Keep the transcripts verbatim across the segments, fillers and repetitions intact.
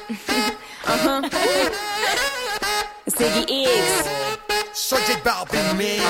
Uh-huh. Ziggy Iggs. Soy J Balvin, man.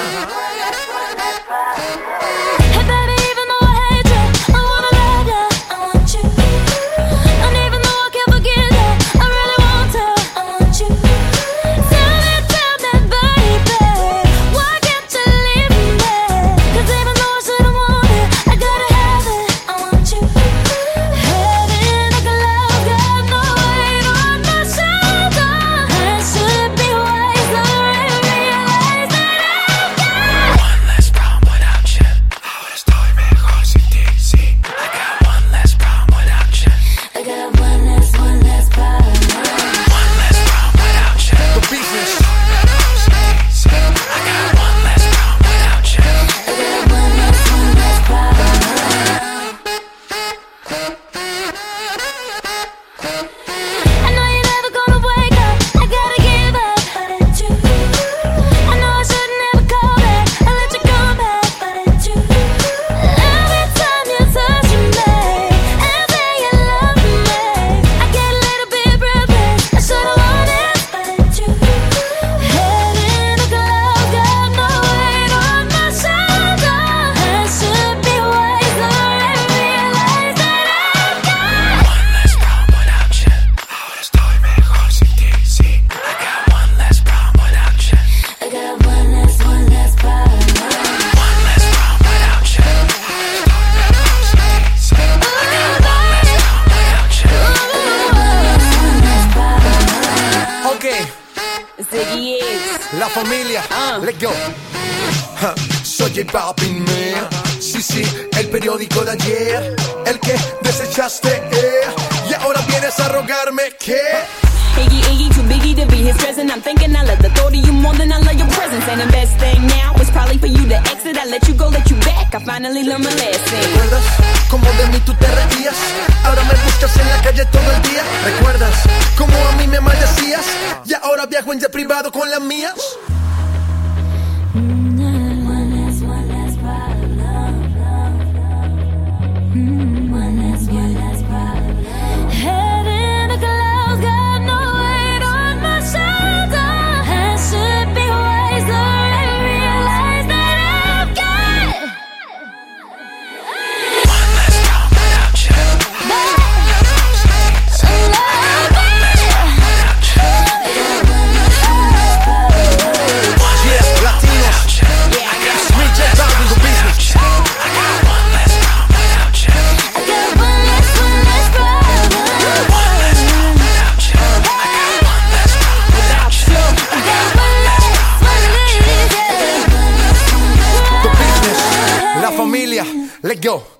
Hey baby, even though I hate you, I wanna love you, I want you. And even though I can't forget you, I really want to, I want you. Tell me, tell me, baby, why can't you leave me? 'Cause even though I shouldn't want it, I gotta have it, I want you. Heading like a love, got no weight on my shoulder. I should be wiser and realize that I've got one less problem without you. Ahora estoy mejor sin ti, sí. I got one less problem without you. I got one less, one less problem. One less problem without you. The business. I got one less problem without you. I got one less, one less problem. I know you're never gonna wake up. I gotta give up, but it's you. I know I shouldn't ever call back. I let you come back, but it's you. Every time you touch me and say you love me, I get a little bit breathless. I should've wanted, but it's you. Heading like a love, got no weight on my shoulder. I should be wiser and realize that I've got One less problem without you. Ahora estoy mejor sin ti, sí. I got one less problem without you. I got one less, one less problem. One less problem without you. Ok, Ziggy Iggs. la familia, Ah. let's go. Ja, soy J Balvin, man. Sí, sí, el periódico de ayer, el que desechaste, eh. Y ahora vienes a rogarme que. Iggy, Iggy, too biggie to be his present. I'm thinking I love the thought of you more than I love your presence. And the best thing now is probably for you to exit. I let you go, let you back. I finally learned my lesson. ¿Recuerdas cómo de mí tú te reías? Ahora me buscas en la calle todo el día. ¿Recuerdas cómo a mí me maldecías? Y ahora viajo en jet privado con las mías. One less, one less problem. One less, one less problem. Heading like a love's got no weight on my shoulder. I should be wiser and realize that I've got One less problem without you. Yeah, Latinos. It's me, J Balvin, the business. I got one less problem without you. I got one less, one less problem. One less problem without you. I got one less problem without you. I got one less, one less, yeah. The business, la familia, let's go.